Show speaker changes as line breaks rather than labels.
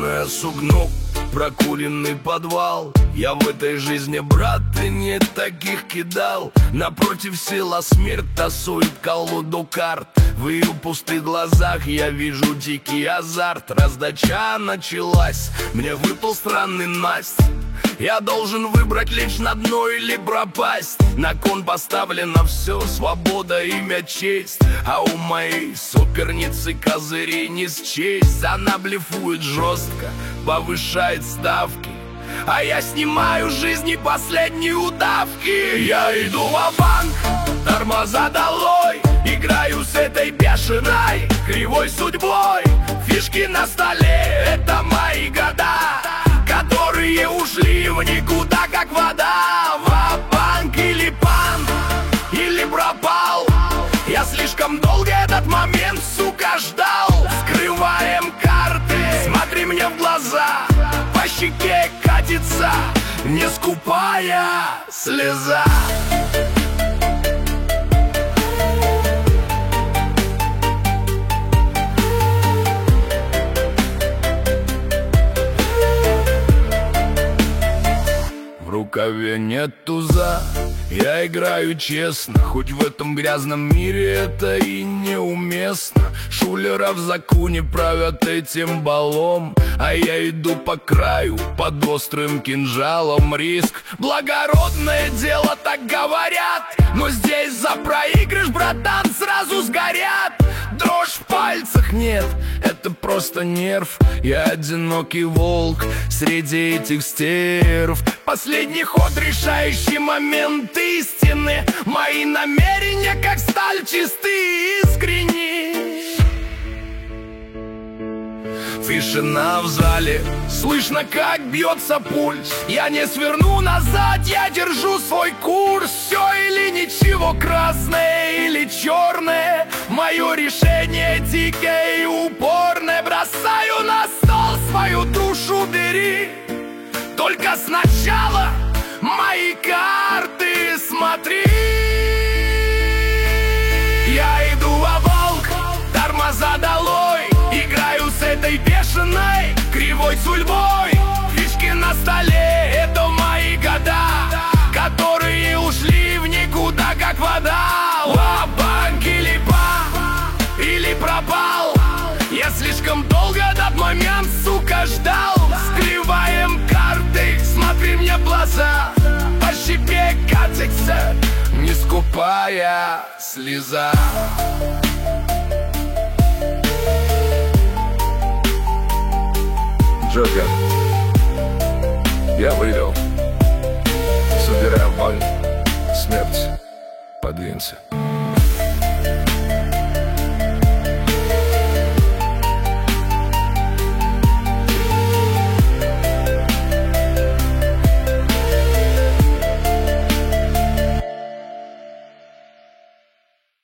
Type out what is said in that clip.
Черное сукно, прокуренный подвал. Я в этой жизни, брат, и не таких кидал. Напротив села смерть тасует колоду карт. В ее пустых глазах я вижу дикий азарт. Раздача началась, мне выпал странный насть. Я должен выбрать лично дно или пропасть. На кон поставлено все, свобода, имя, честь. А у моей соперницы козырей не счесть. Она блефует жестко, повышает ставки, а я снимаю жизни последние удавки. Я иду ва-банк, тормоза долой. Играю с этой бешеной, кривой судьбой. Фишки на столе, это мои года, которые ушли в никуда, как вода. Ва-банк или пан, или пропал. Я слишком долго этот момент, сука, ждал. Скрываем карты, смотри мне в глаза. По щеке катится не скупая слеза. В рукаве нет туза, я играю честно, хоть в этом грязном мире это и неуместно. Шулера в законе правят этим балом, а я иду по краю под острым кинжалом. Риск — благородное дело, так говорят, но здесь за проигрыш, братан, сразу сгорят. Дрожь в пальцах нет, это просто нерв. Я одинокий волк среди этих стерв. Последний ход, решающий момент истины. Мои намерения, как сталь, чисты и искренни. Тишина в зале, слышно, как бьется пульс. Я не сверну назад, я держу свой курс. Все или ничего, красное или черное. Мое решение дикое и упорное. Бросаю на стол свою душу, бери. Только сначала мои карты смотри. Я иду во волк, тормоза долой. Играю с этой бешеной, кривой судьбой. Фишки на столе, это мои года, которые ушли в никуда, как вода. Ва-банк или пан, или пропал. Я слишком долго этот момент, сука, ждал. Скрываем карты, смотри мне в глаза. По щеке катится не скупая слеза. Джокер, я выйду. Собираем боль, смерть, подвинься.